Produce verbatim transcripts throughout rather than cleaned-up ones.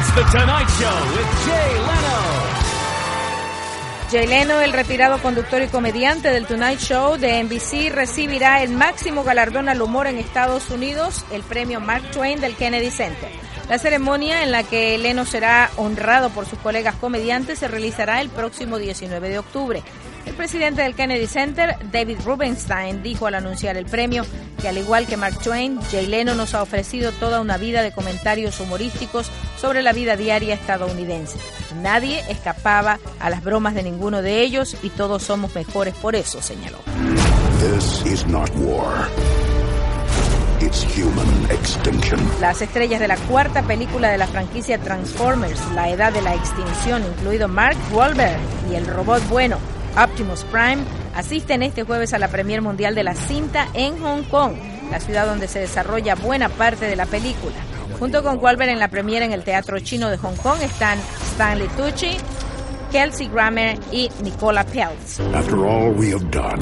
It's The Tonight Show with Jay Leno. Jay Leno, el retirado conductor y comediante del Tonight Show de N B C, recibirá el máximo galardón al humor en Estados Unidos, el premio Mark Twain del Kennedy Center. La ceremonia en la que Leno será honrado por sus colegas comediantes se realizará el próximo diecinueve de octubre. El presidente del Kennedy Center, David Rubenstein, dijo al anunciar el premio que, al igual que Mark Twain, Jay Leno nos ha ofrecido toda una vida de comentarios humorísticos sobre la vida diaria estadounidense. Nadie escapaba a las bromas de ninguno de ellos y todos somos mejores por eso, señaló. This is not war. It's human extinction. Las estrellas de la cuarta película de la franquicia Transformers, La Edad de la Extinción, incluido Mark Wahlberg y el robot bueno Optimus Prime, asisten este jueves a la premier mundial de la cinta en Hong Kong, la ciudad donde se desarrolla buena parte de la película. Junto con Wahlberg en la premier en el Teatro Chino de Hong Kong están Stanley Tucci, Kelsey Grammer y Nicola Peltz. After all we have done,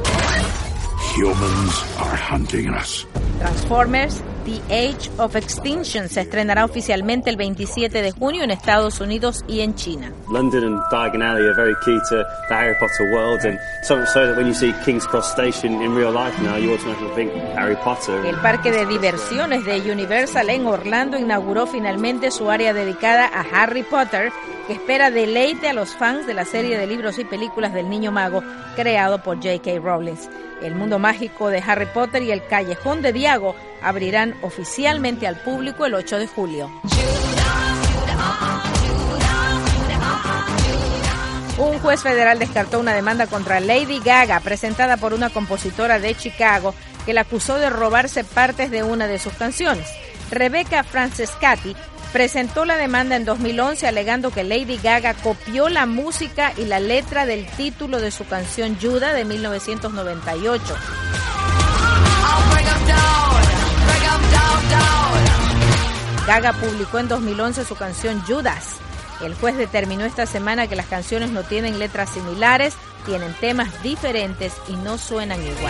humans are hunting us. Transformers, The Age of Extinction se estrenará oficialmente el veintisiete de junio en Estados Unidos y en China. London and Diagon Alley are very key to the Harry Potter world, and so much so that when you see King's Cross Station in real life now, you automatically think Harry Potter. El parque de diversiones de Universal en Orlando inauguró finalmente su área dedicada a Harry Potter, que espera deleite a los fans de la serie de libros y películas del Niño Mago creado por J K Rowling. El mundo mágico de Harry Potter y el Callejón de Diago abrirán oficialmente al público el ocho de julio. Un juez federal descartó una demanda contra Lady Gaga presentada por una compositora de Chicago que la acusó de robarse partes de una de sus canciones. Rebecca Francescatti presentó la demanda en dos mil once alegando que Lady Gaga copió la música y la letra del título de su canción Judas de mil novecientos noventa y ocho. Gaga publicó en dos mil once su canción Judas. El juez determinó esta semana que las canciones no tienen letras similares, tienen temas diferentes y no suenan igual.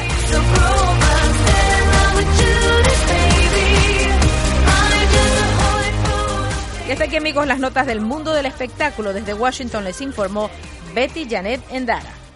Y hasta aquí, amigos, las notas del mundo del espectáculo. Desde Washington les informó Betty Janet Endara.